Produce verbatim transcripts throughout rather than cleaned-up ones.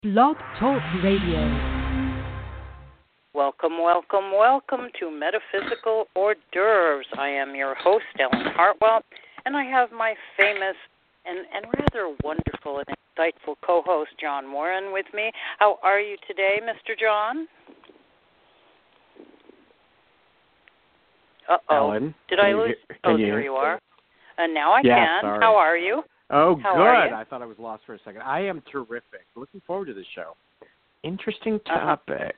Blog Talk Radio. Welcome, welcome, welcome to Metaphysical Hors d'oeuvres. I am your host, Ellen Hartwell, and I have my famous and, and rather wonderful and insightful co-host, John Warren, with me. How are you today, Mister John? Uh-oh. Ellen, Did I you lose? hear, oh, you there hear? you are. And now I yeah, can. Sorry. How are you? Oh, How good. are you? I thought I was lost for a second. I am terrific. Looking forward to this show. Interesting Uh-huh. topic.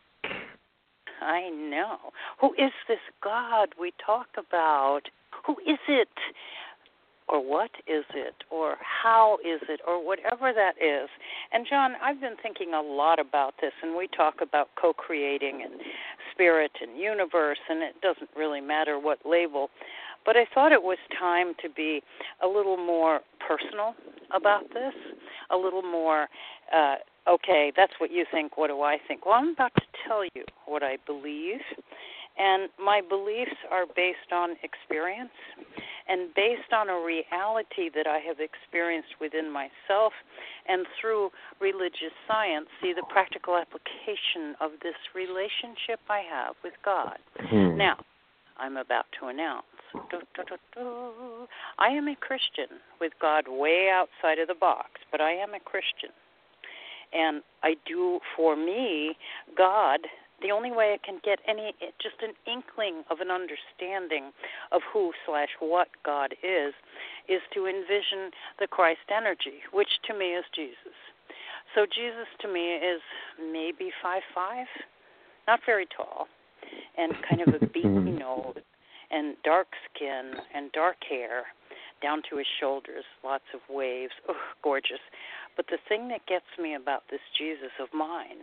I know. Who is this God we talk about? Who is it? Or what is it? Or how is it? Or whatever that is. And, John, I've been thinking a lot about this, and we talk about co-creating and spirit and universe, and it doesn't really matter what label. But I thought it was time to be a little more personal about this, a little more, uh, okay, that's what you think, what do I think? Well, I'm about to tell you what I believe, and my beliefs are based on experience and based on a reality that I have experienced within myself and through religious science, see the practical application of this relationship I have with God. Hmm. Now, I'm about to announce, do, do, do, do, I am a Christian with God way outside of the box, but I am a Christian. And I do, for me, God, the only way I can get any, just an inkling of an understanding of who slash what God is, is to envision the Christ energy, which to me is Jesus. So Jesus to me is maybe five five, not very tall, and kind of a beady nose, and dark skin, and dark hair, down to his shoulders, lots of waves, oh, gorgeous. But the thing that gets me about this Jesus of mine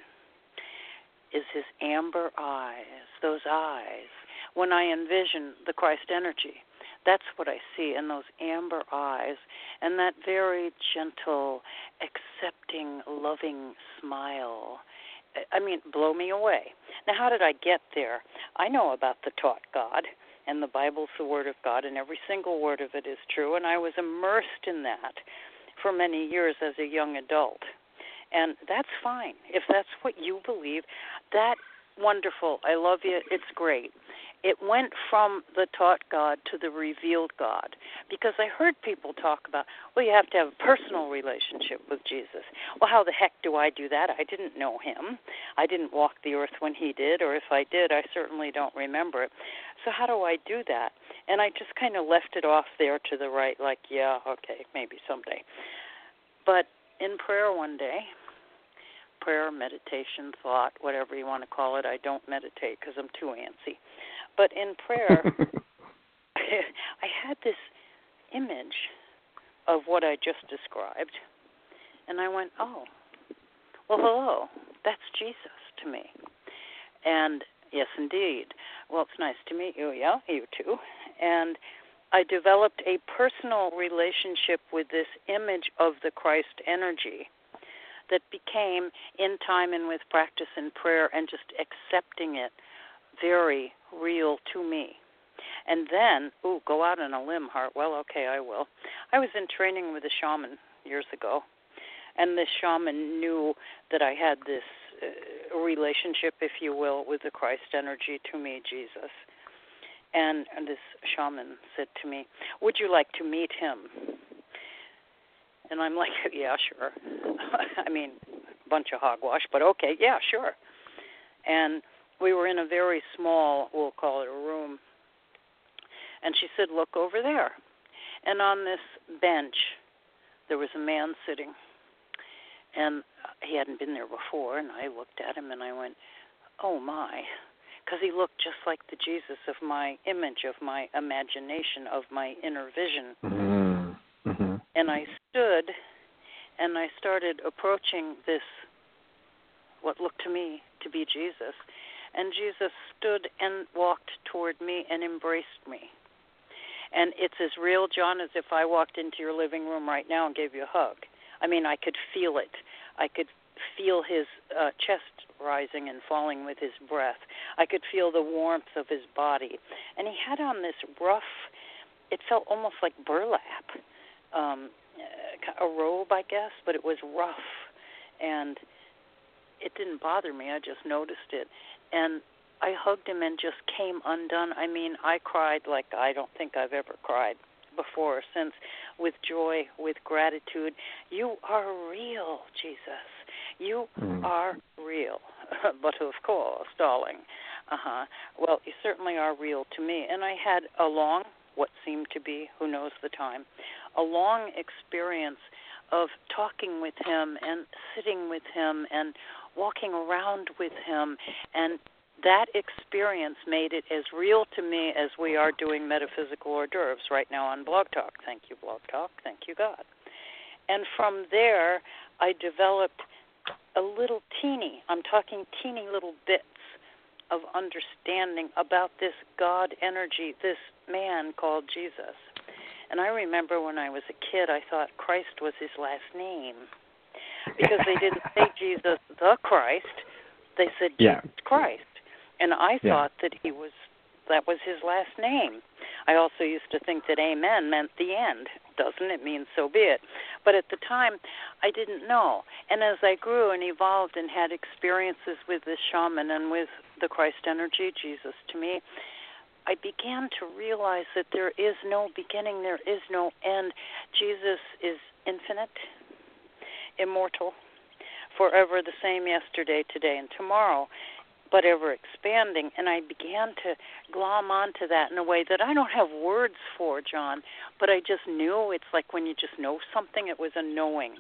is his amber eyes, those eyes. When I envision the Christ energy, that's what I see in those amber eyes and that very gentle, accepting, loving smile. I mean, blow me away. Now, how did I get there? I know about the taught God, and the Bible's the Word of God, and every single word of it is true, and I was immersed in that for many years as a young adult. And that's fine. If that's what you believe, that wonderful. I love you. It's great. It went from the taught God to the revealed God, because I heard people talk about, well, you have to have a personal relationship with Jesus. Well, how the heck do I do that? I didn't know him. I didn't walk the earth when he did, or if I did, I certainly don't remember it. So how do I do that? And I just kind of left it off there to the right, like, yeah, okay, maybe someday. But in prayer one day, prayer, meditation, thought, whatever you want to call it, I don't meditate because I'm too antsy. But in prayer, I had this image of what I just described, and I went, oh, well, hello, that's Jesus to me. And yes, indeed. Well, it's nice to meet you. Yeah, you too. And I developed a personal relationship with this image of the Christ energy that became, in time and with practice and prayer and just accepting it, very real to me. And then, ooh, go out on a limb, Hartwell. Okay, I will. I was in training with a shaman years ago, and this shaman knew that I had this uh, relationship, if you will, with the Christ energy, to me, Jesus. And, and this shaman said to me, would you like to meet him? And I'm like, yeah, sure. I mean, a bunch of hogwash, but okay, yeah, sure. And we were in a very small, we'll call it a room. And she said, look over there. And on this bench, there was a man sitting. And he hadn't been there before, and I looked at him and I went, oh my, because he looked just like the Jesus of my image, of my imagination, of my inner vision. Mm-hmm. Mm-hmm. And I stood and I started approaching this, what looked to me to be Jesus. And Jesus stood and walked toward me and embraced me. And it's as real, John, as if I walked into your living room right now and gave you a hug. I mean, I could feel it. I could feel his uh, chest rising and falling with his breath. I could feel the warmth of his body. And he had on this rough, it felt almost like burlap, um, a robe, I guess, but it was rough. And it didn't bother me. I just noticed it. And I hugged him and just came undone. I mean, I cried like I don't think I've ever cried before or since, with joy, with gratitude. You are real, Jesus. You mm. are real. But of course, darling, uh-huh. Well, you certainly are real to me. And I had a long, what seemed to be, who knows the time, a long experience of talking with him and sitting with him and walking around with him, and that experience made it as real to me as we are doing metaphysical hors d'oeuvres right now on Blog Talk. Thank you, Blog Talk. Thank you, God. And from there, I developed a little teeny, I'm talking teeny little bits of understanding about this God energy, this man called Jesus. And I remember when I was a kid, I thought Christ was his last name, because they didn't say Jesus the Christ. They said Jesus yeah. Christ. And I yeah. thought that he was, that was his last name. I also used to think that amen meant the end. Doesn't it mean so be it? But at the time, I didn't know. And as I grew and evolved and had experiences with this shaman and with the Christ energy, Jesus to me, I began to realize that there is no beginning, there is no end. Jesus is infinite, immortal, forever the same yesterday, today, and tomorrow, but ever expanding. And I began to glom onto that in a way that I don't have words for, John, but I just knew. It's like when you just know something, it was a knowing.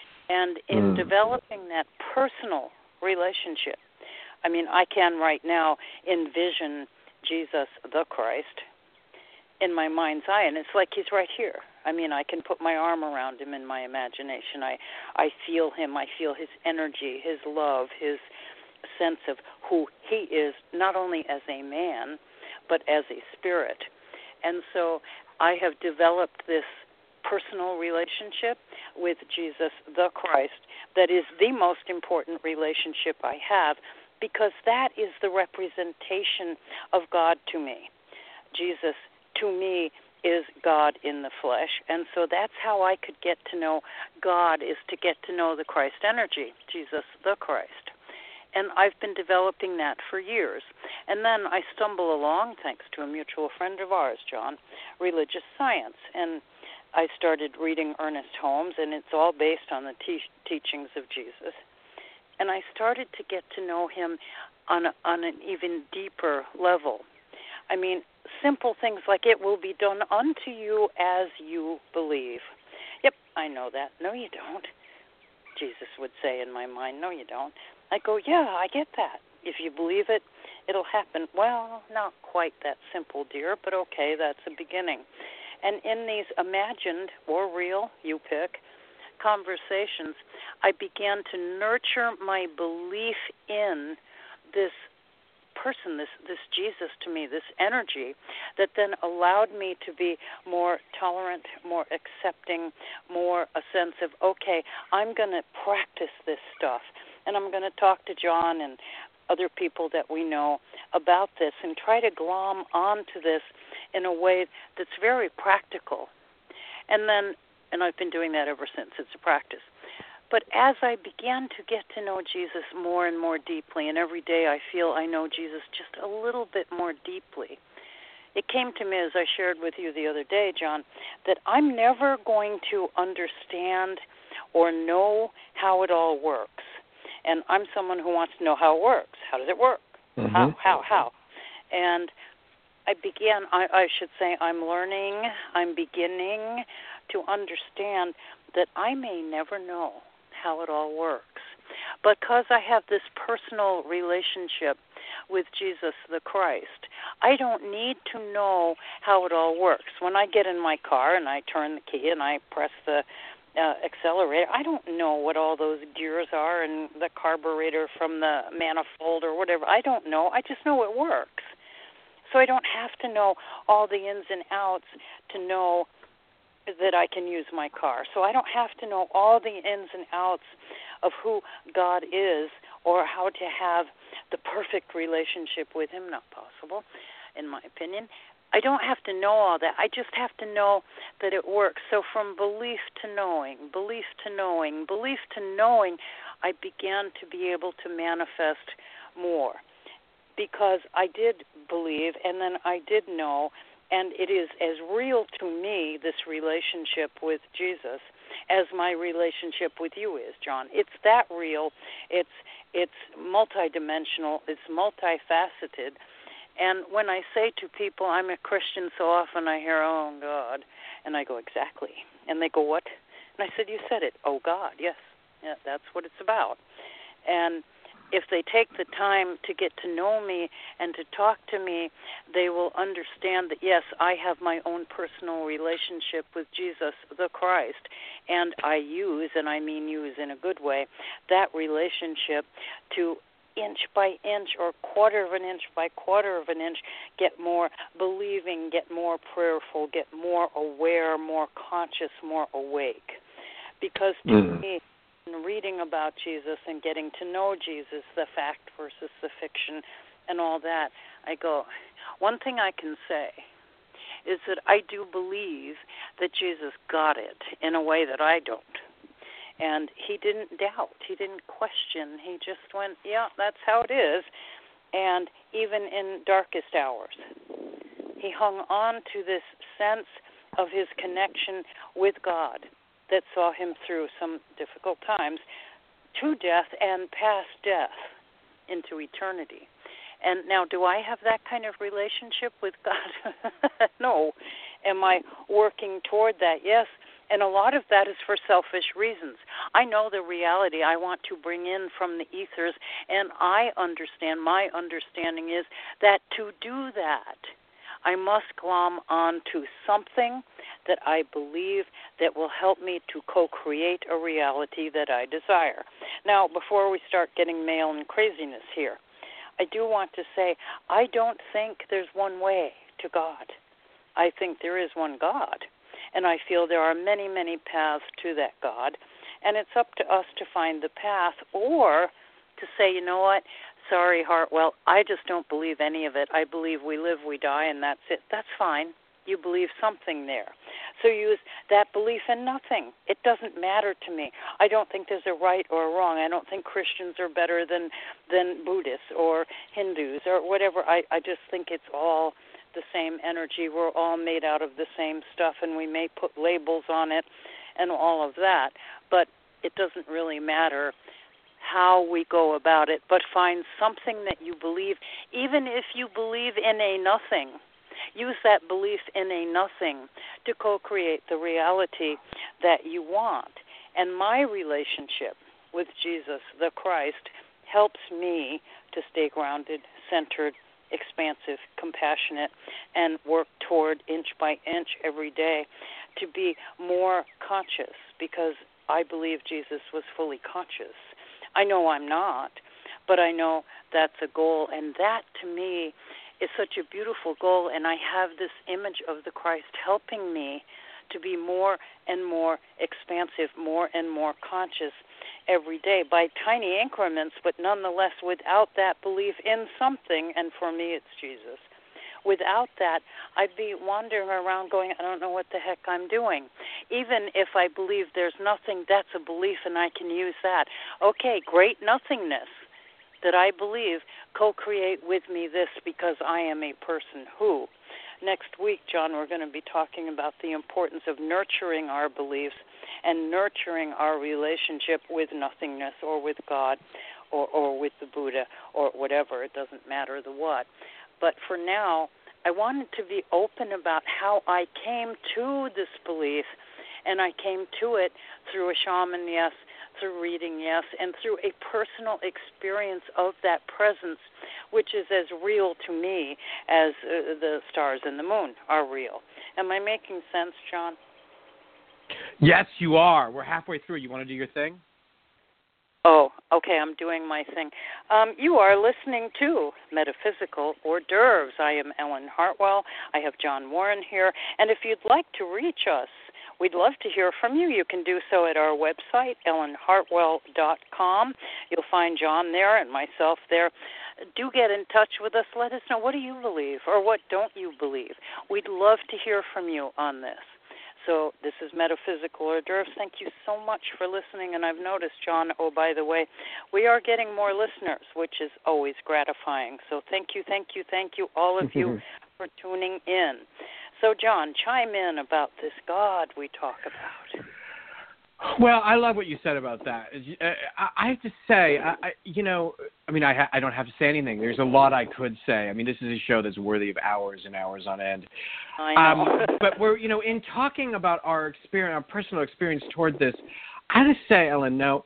And in mm. developing that personal relationship, I mean, I can right now envision Jesus the Christ in my mind's eye, and it's like he's right here. I mean, I can put my arm around him in my imagination. I, I feel him. I feel his energy, his love, his sense of who he is, not only as a man, but as a spirit. And so I have developed this personal relationship with Jesus the Christ that is the most important relationship I have, because that is the representation of God to me. Jesus, to me, is God in the flesh. And so that's how I could get to know God, is to get to know the Christ energy, Jesus the Christ. And I've been developing that for years. And then I stumble along, thanks to a mutual friend of ours, John, religious science. And I started reading Ernest Holmes, and it's all based on the te- teachings of Jesus. And I started to get to know him on a, on an even deeper level. I mean, simple things like, it will be done unto you as you believe. Yep, I know that. No, you don't. Jesus would say in my mind, no, you don't. I go, yeah, I get that. If you believe it, it'll happen. Well, not quite that simple, dear, but okay, that's a beginning. And in these imagined or real, you pick, conversations, I began to nurture my belief in this person, this this Jesus to me, this energy, that then allowed me to be more tolerant, more accepting, more a sense of, okay, I'm going to practice this stuff, and I'm going to talk to John and other people that we know about this and try to glom onto this in a way that's very practical. And then, and I've been doing that ever since, it's a practice. But as I began to get to know Jesus more and more deeply, and every day I feel I know Jesus just a little bit more deeply, it came to me, as I shared with you the other day, John, that I'm never going to understand or know how it all works. And I'm someone who wants to know how it works. How does it work? Mm-hmm. How, how, how? And I began, I, I should say, I'm learning, I'm beginning to understand that I may never know how it all works. Because I have this personal relationship with Jesus the Christ, I don't need to know how it all works. When I get in my car and I turn the key and I press the uh, accelerator, I don't know what all those gears are and the carburetor from the manifold or whatever. I don't know. I just know it works. So I don't have to know all the ins and outs to know that I can use my car. So I don't have to know all the ins and outs of who God is or how to have the perfect relationship with him. Not possible, in my opinion. I don't have to know all that. I just have to know that it works. So from belief to knowing, belief to knowing, belief to knowing, I began to be able to manifest more because I did believe and then I did know, and it is as real to me, this relationship with Jesus, as my relationship with you is, John. It's that real. It's it's multidimensional. It's multifaceted. And when I say to people, I'm a Christian, so often I hear, oh, God. And I go, exactly. And they go, what? And I said, you said it. Oh, God, yes. Yeah, that's what it's about. And if they take the time to get to know me and to talk to me, they will understand that, yes, I have my own personal relationship with Jesus the Christ, and I use, and I mean use in a good way, that relationship to inch by inch or quarter of an inch by quarter of an inch get more believing, get more prayerful, get more aware, more conscious, more awake. Because to mm. me, reading about Jesus and getting to know Jesus, the fact versus the fiction and all that, I go, one thing I can say is that I do believe that Jesus got it in a way that I don't. And he didn't doubt. He didn't question. He just went, yeah, that's how it is. And even in darkest hours, he hung on to this sense of his connection with God that saw him through some difficult times to death and past death into eternity. And now, do I have that kind of relationship with God? No. Am I working toward that? Yes. And a lot of that is for selfish reasons. I know the reality I want to bring in from the ethers, and I understand, my understanding is that to do that, I must glom on to something that I believe that will help me to co-create a reality that I desire. Now, before we start getting mail and craziness here, I do want to say I don't think there's one way to God. I think there is one God. And I feel there are many, many paths to that God. And it's up to us to find the path or to say, you know what, sorry, Hartwell, I just don't believe any of it. I believe we live, we die, and that's it. That's fine. You believe something there. So use that belief in nothing. It doesn't matter to me. I don't think there's a right or a wrong. I don't think Christians are better than, than Buddhists or Hindus or whatever. I, I just think it's all the same energy. We're all made out of the same stuff, and we may put labels on it and all of that, but it doesn't really matter how we go about it, but find something that you believe. Even if you believe in a nothing, use that belief in a nothing to co-create the reality that you want. And my relationship with Jesus the Christ helps me to stay grounded, centered, expansive, compassionate, and work toward inch by inch every day to be more conscious, because I believe Jesus was fully conscious. I know I'm not, but I know that's a goal, and that to me is such a beautiful goal, and I have this image of the Christ helping me to be more and more expansive, more and more conscious every day by tiny increments, but nonetheless without that belief in something, and for me it's Jesus. Without that, I'd be wandering around going, I don't know what the heck I'm doing. Even if I believe there's nothing, that's a belief and I can use that. Okay, great nothingness that I believe, co-create with me this because I am a person who. Next week, John, we're going to be talking about the importance of nurturing our beliefs and nurturing our relationship with nothingness or with God or, or with the Buddha or whatever. It doesn't matter the what. But for now, I wanted to be open about how I came to this belief, and I came to it through a shaman, yes, through reading, yes, and through a personal experience of that presence, which is as real to me as uh, the stars and the moon are real. Am I making sense, John? Yes, you are. We're halfway through. You want to do your thing? Oh, okay, I'm doing my thing. Um, you are listening to Metaphysical Hors d'oeuvres. I am Ellen Hartwell. I have John Warren here. And if you'd like to reach us, we'd love to hear from you. You can do so at our website, ellen hartwell dot com. You'll find John there and myself there. do get in touch with us. Let us know, what do you believe or what don't you believe? We'd love to hear from you on this. So this is Metaphysical Hors d'oeuvres. Thank you so much for listening. And I've noticed, John, oh, by the way, we are getting more listeners, which is always gratifying. So thank you, thank you, thank you, all of you, for tuning in. So, John, chime in about this God we talk about. Well, I love what you said about that. I have to say, I, you know, I mean, I, ha- I don't have to say anything. There's a lot I could say. I mean, this is a show that's worthy of hours and hours on end. I know. Um, but we're, you know, in talking about our experience, our personal experience toward this, I have to say, Ellen, no,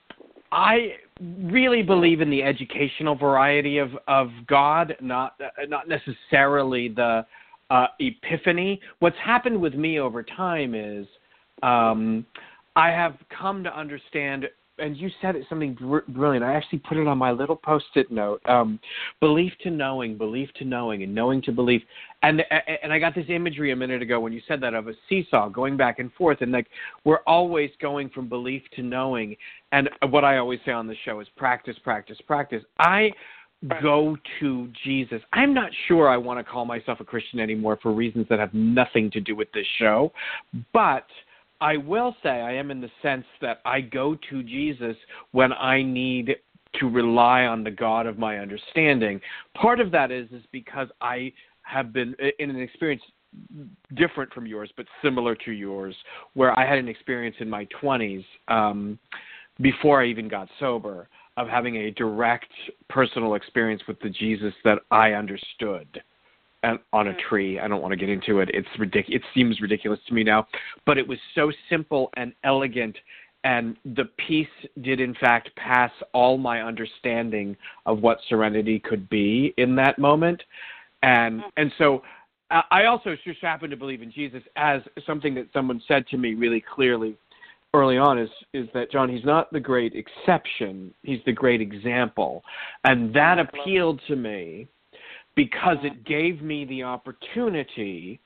I really believe in the educational variety of, of God, not uh, not necessarily the uh, epiphany. What's happened with me over time is um, I have come to understand, and you said it something br- brilliant. I actually put it on my little Post-it note, um, belief to knowing, belief to knowing, and knowing to belief. And and I got this imagery a minute ago when you said that of a seesaw going back and forth. And, like, we're always going from belief to knowing. And what I always say on the show is practice, practice, practice. I go to Jesus. I'm not sure I want to call myself a Christian anymore for reasons that have nothing to do with this show. But I will say I am in the sense that I go to Jesus when I need to rely on the God of my understanding. Part of that is is because I have been in an experience different from yours, but similar to yours, where I had an experience in my twenties, um, before I even got sober, of having a direct personal experience with the Jesus that I understood. And on a tree. I don't want to get into it. It's ridic- It seems ridiculous to me now, but it was so simple and elegant, and the peace did in fact pass all my understanding of what serenity could be in that moment. And and so I also just happen to believe in Jesus as something that someone said to me really clearly early on is is that, John, he's not the great exception, he's the great example. And that appealed to me, because it gave me the opportunity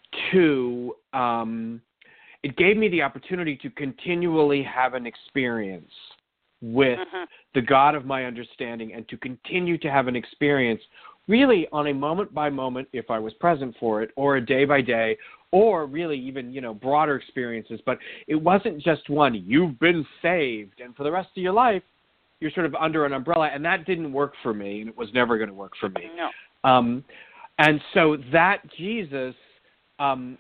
to, um, it gave me the opportunity to continually have an experience with uh-huh. the God of my understanding, and to continue to have an experience really on a moment by moment, if I was present for it, or a day by day, or really even, you know, broader experiences. But it wasn't just one, you've been saved, and for the rest of your life, you're sort of under an umbrella, and that didn't work for me, and it was never going to work for me. No. Um, and so that Jesus, um,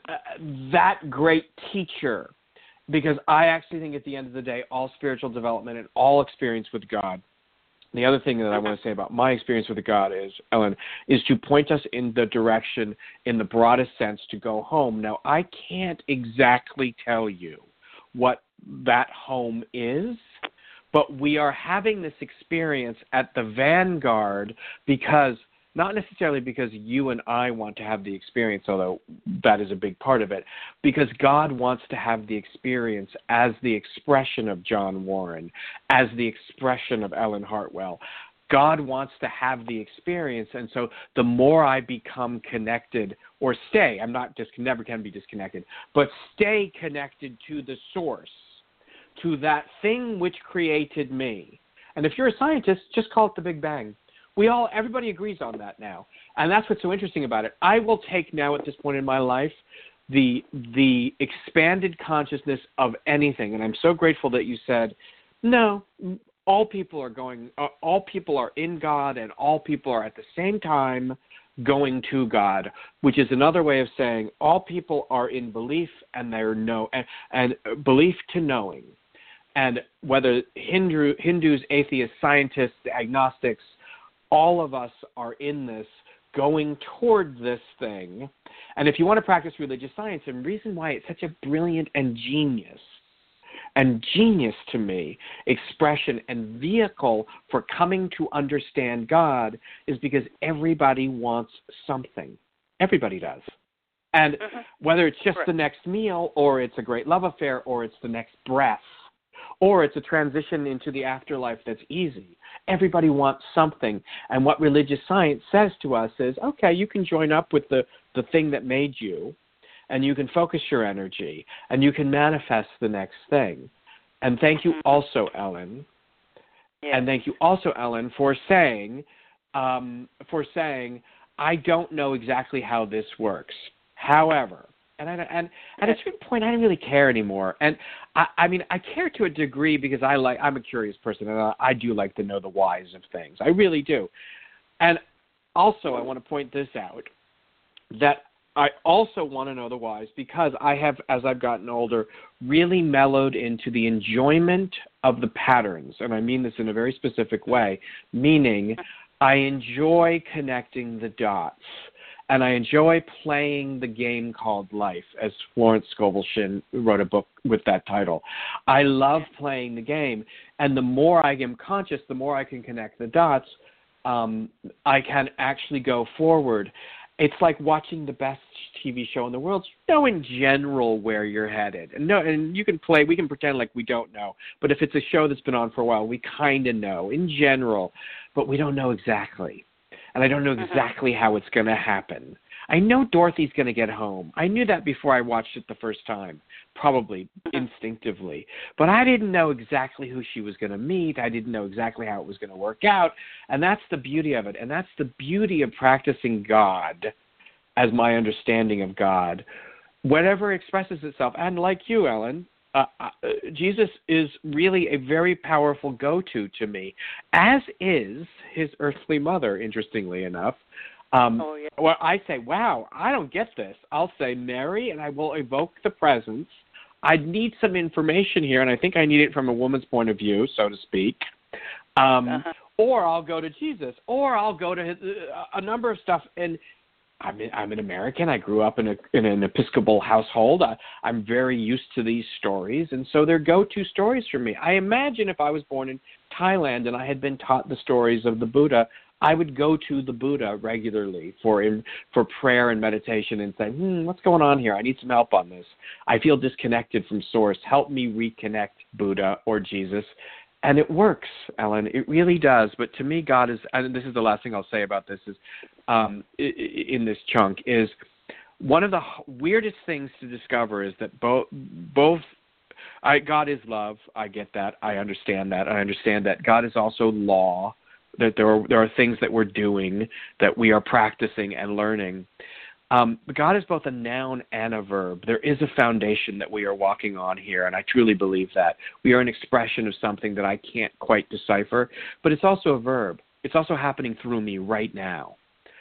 that great teacher, because I actually think at the end of the day, all spiritual development and all experience with God, the other thing that I want to say about my experience with God is, Ellen, is to point us in the direction, in the broadest sense, to go home. Now, I can't exactly tell you what that home is, but we are having this experience at the vanguard because, not necessarily because you and I want to have the experience, although that is a big part of it, because God wants to have the experience as the expression of John Warren, as the expression of Ellen Hartwell. God wants to have the experience, and so the more I become connected, or stay, I'm not just, never can be disconnected, but stay connected to the source, to that thing which created me. And if you're a scientist, just call it the Big Bang. We all, everybody agrees on that now. And that's what's so interesting about it. I will take now at this point in my life the the expanded consciousness of anything. And I'm so grateful that you said, no, all people are going, uh, all people are in God, and all people are at the same time going to God, which is another way of saying all people are in belief, and they're no, and, and belief to knowing. And whether Hindu, Hindus, atheists, scientists, agnostics, all of us are in this, going toward this thing. And if you want to practice religious science, and the reason why it's such a brilliant and genius, and genius to me, expression and vehicle for coming to understand God is because everybody wants something. Everybody does. And mm-hmm. whether it's just right. the next meal, or it's a great love affair, or it's the next breath, or it's a transition into the afterlife that's easy. Everybody wants something. And what religious science says to us is, okay, you can join up with the, the thing that made you, and you can focus your energy, and you can manifest the next thing. And thank you also, Ellen. Yeah. And thank you also, Ellen, for saying um, for saying, I don't know exactly how this works. However, and I, and at a certain point, I don't really care anymore. And I, I mean, I care to a degree because I like I'm a curious person, and I, I do like to know the whys of things. I really do. And also, I want to point this out, that I also want to know the whys because I have, as I've gotten older, really mellowed into the enjoyment of the patterns. And I mean this in a very specific way, meaning I enjoy connecting the dots. And I enjoy playing the game called life, as Florence Scovel Shinn wrote a book with that title. I love playing the game. And the more I am conscious, the more I can connect the dots, um, I can actually go forward. It's like watching the best T V show in the world. You know in general where you're headed. And, no, and you can play, we can pretend like we don't know. But if it's a show that's been on for a while, we kind of know in general. But we don't know exactly. And I don't know exactly mm-hmm. how it's going to happen. I know Dorothy's going to get home. I knew that before I watched it the first time, probably mm-hmm. instinctively. But I didn't know exactly who she was going to meet. I didn't know exactly how it was going to work out. And that's the beauty of it. And that's the beauty of practicing God as my understanding of God. Whatever expresses itself. And like you, Ellen, Uh, uh, Jesus is really a very powerful go-to to me, as is his earthly mother, interestingly enough. Um, oh, yeah. Well, I say, wow, I don't get this. I'll say Mary, and I will evoke the presence. I need some information here, and I think I need it from a woman's point of view, so to speak. Um, uh-huh. Or I'll go to Jesus, or I'll go to his, uh, a number of stuff, and I'm, I'm an American. I grew up in, a, in an Episcopal household. I, I'm very used to these stories, and so they're go-to stories for me. I imagine if I was born in Thailand and I had been taught the stories of the Buddha, I would go to the Buddha regularly for for prayer and meditation and say, hmm, what's going on here? I need some help on this. I feel disconnected from Source. Help me reconnect Buddha or Jesus. And it works, Ellen. It really does. But to me, God is, and this is the last thing I'll say about this, is um, in this chunk, is one of the weirdest things to discover is that both, both I, God is love. I get that. I understand that. I understand that God is also law, that there are, there are things that we're doing, that we are practicing and learning. Um, but God is both a noun and a verb. There is a foundation that we are walking on here, and I truly believe that. We are an expression of something that I can't quite decipher, but it's also a verb. It's also happening through me right now.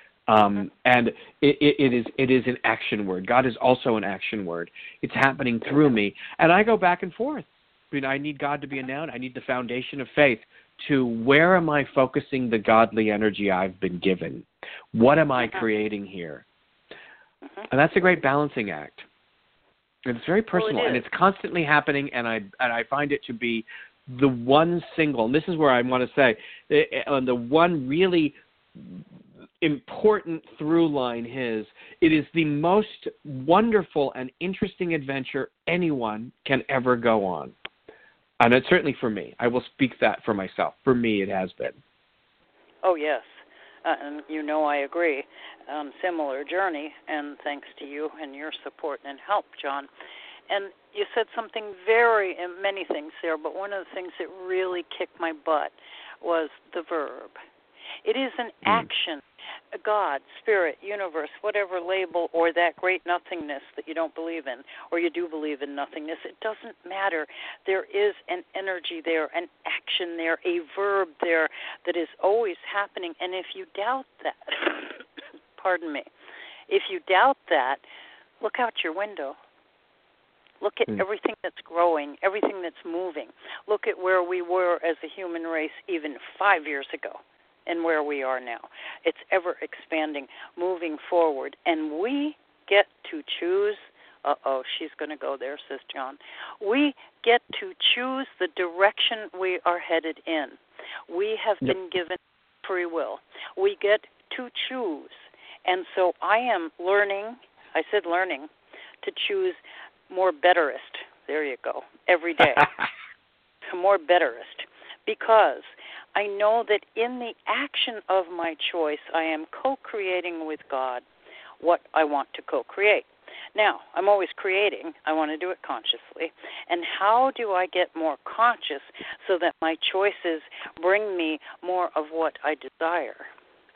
Um, and it, it, it is it is an action word. God is also an action word. It's happening through me, and I go back and forth. I mean, I need God to be a noun. I need the foundation of faith to where am I focusing the godly energy I've been given? What am I creating here? And that's a great balancing act. And it's very personal, well, it and it's constantly happening, and I and I find it to be the one single, and this is where I want to say, uh, the one really important through line is, it is the most wonderful and interesting adventure anyone can ever go on. And it's certainly for me. I will speak that for myself. For me, it has been. Oh, yes. Uh, and you know I agree. Um, similar journey, and thanks to you and your support and help, John. And you said something very, and many things there, but one of the things that really kicked my butt was the verb. It is an mm. action. God, spirit, universe, whatever label, or that great nothingness that you don't believe in, or you do believe in nothingness, it doesn't matter. There is an energy there, an action there, a verb there that is always happening. And if you doubt that, pardon me, if you doubt that, look out your window. Look at mm. everything that's growing, everything that's moving. Look at where we were as a human race even five years ago. And where we are now. It's ever expanding, moving forward. And we get to choose, uh-oh, she's going to go there, says John. We get to choose the direction we are headed in. We have yep. been given free will. We get to choose. And so I am learning, I said learning, to choose more betterist. There you go, every day. More betterist. Because I know that in the action of my choice, I am co-creating with God what I want to co-create. Now, I'm always creating. I want to do it consciously. And how do I get more conscious so that my choices bring me more of what I desire?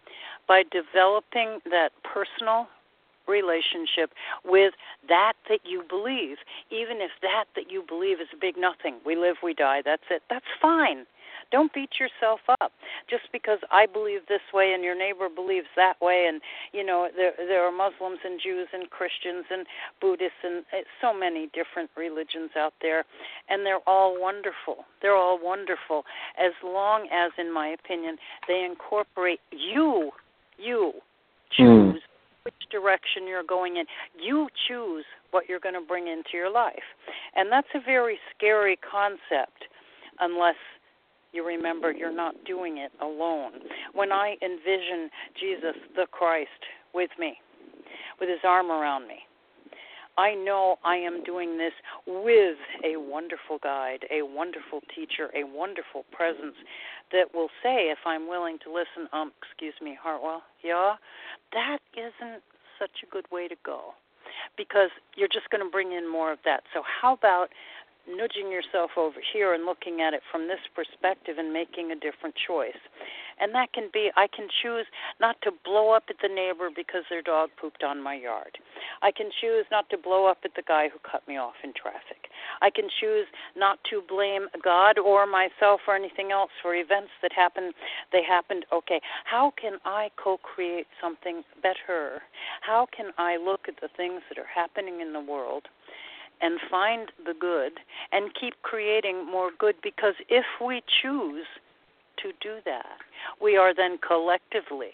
by developing that personal relationship with that that you believe, even if that that you believe is a big nothing. We live, we die, that's it. That's fine. Don't beat yourself up just because I believe this way and your neighbor believes that way. And, you know, there there are Muslims and Jews and Christians and Buddhists and so many different religions out there, and they're all wonderful. They're all wonderful as long as, in my opinion, they incorporate you, you choose mm. which direction you're going in. You choose what you're going to bring into your life. And that's a very scary concept unless you remember you're not doing it alone. When I envision Jesus, the Christ, with me, with his arm around me, I know I am doing this with a wonderful guide, a wonderful teacher, a wonderful presence that will say, if I'm willing to listen, um, excuse me, Hartwell, yeah, that isn't such a good way to go, because you're just going to bring in more of that. So how about nudging yourself over here and looking at it from this perspective and making a different choice? And that can be, I can choose not to blow up at the neighbor because their dog pooped on my yard. I can choose not to blow up at the guy who cut me off in traffic. I can choose not to blame God or myself or anything else for events that happened. They happened, okay, how can I co-create something better? How can I look at the things that are happening in the world and find the good and keep creating more good? Because if we choose to do that, we are then collectively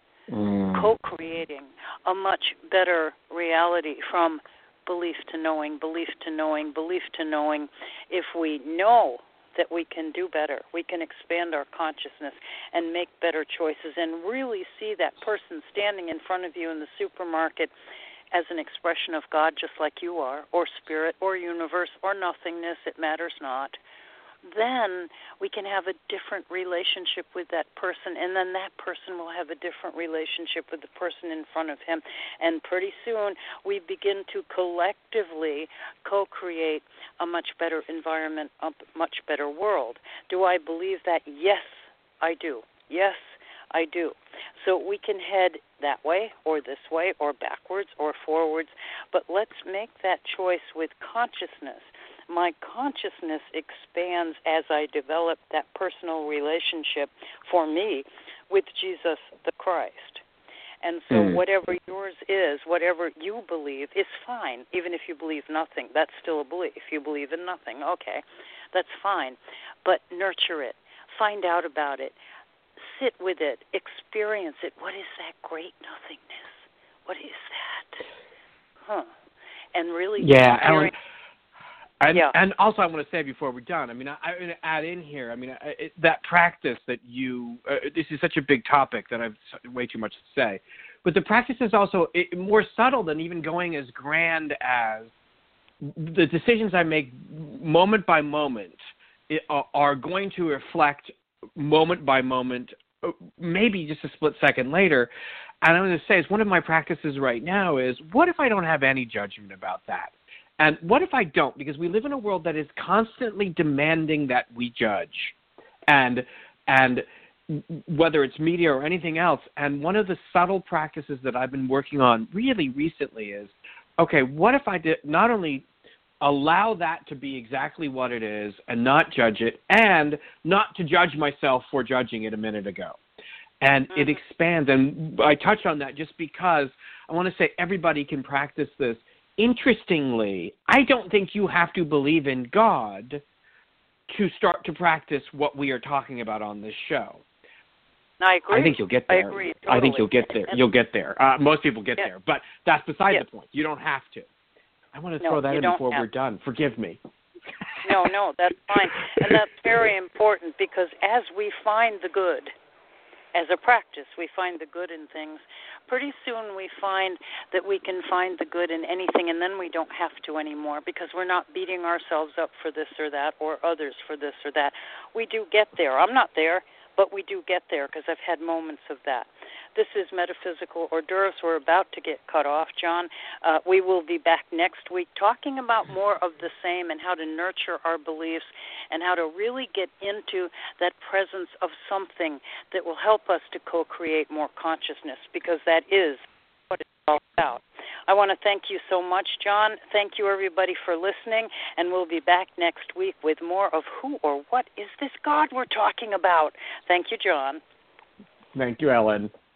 mm. co-creating a much better reality, from belief to knowing, belief to knowing, belief to knowing. If we know that we can do better, we can expand our consciousness and make better choices and really see that person standing in front of you in the supermarket as an expression of God, just like you are, or spirit, or universe, or nothingness, it matters not, then we can have a different relationship with that person, and then that person will have a different relationship with the person in front of him. And pretty soon we begin to collectively co-create a much better environment, a much better world. Do I believe that? Yes, I do. Yes, I do. So we can head that way or this way or backwards or forwards, but let's make that choice with consciousness. My consciousness expands as I develop that personal relationship for me with Jesus the Christ. And so mm. whatever yours is, whatever you believe is fine, even if you believe nothing. That's still a belief. You believe in nothing. Okay, that's fine. But nurture it. Find out about it. Sit with it. Experience it. What is that great nothingness? What is that? Huh. And really yeah, Ellen. And, yeah. and also I want to say before we're done, I mean, I, I'm going to add in here, I mean, it, that practice that you, uh, this is such a big topic that I've way too much to say, but the practice is also it, more subtle than even going as grand as the decisions I make moment by moment it, uh, are going to reflect moment by moment, maybe just a split second later. And I'm going to say, is one of my practices right now is, what if I don't have any judgment about that? And what if I don't? Because we live in a world that is constantly demanding that we judge, and and whether it's media or anything else. And one of the subtle practices that I've been working on really recently is, okay, what if I did not only allow that to be exactly what it is and not judge it, and not to judge myself for judging it a minute ago. And mm-hmm. it expands. And I touched on that just because I want to say everybody can practice this. Interestingly, I don't think you have to believe in God to start to practice what we are talking about on this show. I agree. I think you'll get there. I agree. Totally. I think you'll get there. You'll get there. Uh, most people get yeah. there, but that's beside yeah. the point. You don't have to. I want to no, throw that in before have. we're done. Forgive me. No, no, that's fine. And that's very important, because as we find the good, as a practice, we find the good in things. Pretty soon we find that we can find the good in anything, and then we don't have to anymore, because we're not beating ourselves up for this or that, or others for this or that. We do get there. I'm not there, but we do get there, because I've had moments of that. This is Metaphysical Hors d'oeuvres. We're about to get cut off, John. Uh, we will be back next week talking about more of the same and how to nurture our beliefs and how to really get into that presence of something that will help us to co-create more consciousness, because that is what it's all about. I want to thank you so much, John. Thank you, everybody, for listening, and we'll be back next week with more of who or what is this God we're talking about. Thank you, John. Thank you, Ellen.